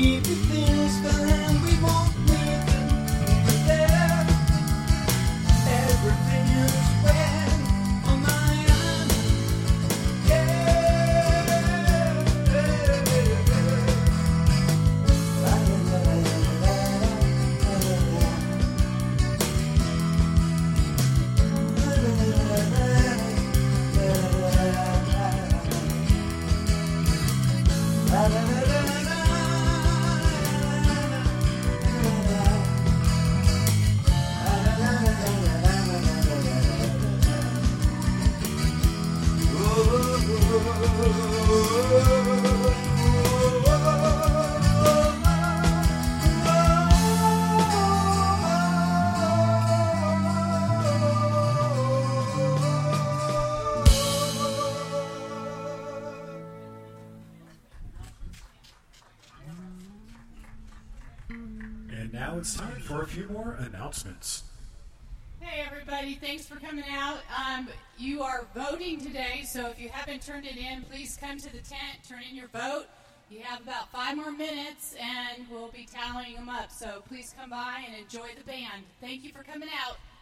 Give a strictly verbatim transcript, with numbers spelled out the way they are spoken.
Everything's fine, we won't make it there. Everything is well on my island. Yeah. La, la, la, la, la, la, la. And now it's time for a few more announcements. Hey everybody, thanks for coming out. Um, you are voting today, so if you haven't turned it in, please come to the tent, turn in your vote. You have about five more minutes, and we'll be tallying them up. So please come by and enjoy the band. Thank you for coming out.